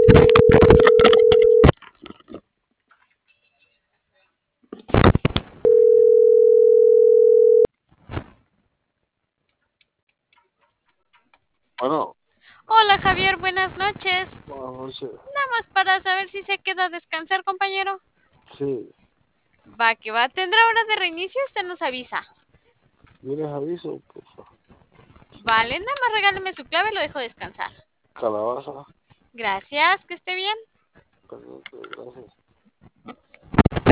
Bueno, Hola Javier, buenas noches. buenas noches. Nada más para saber si se queda a descansar, compañero. Sí, Va que va, tendrá hora de reinicio, usted nos avisa. ¿tienes aviso? Porfa. Vale, nada más regáleme su clave, lo dejo descansar. Calabaza. Gracias, que esté bien. Pendiente, gracias.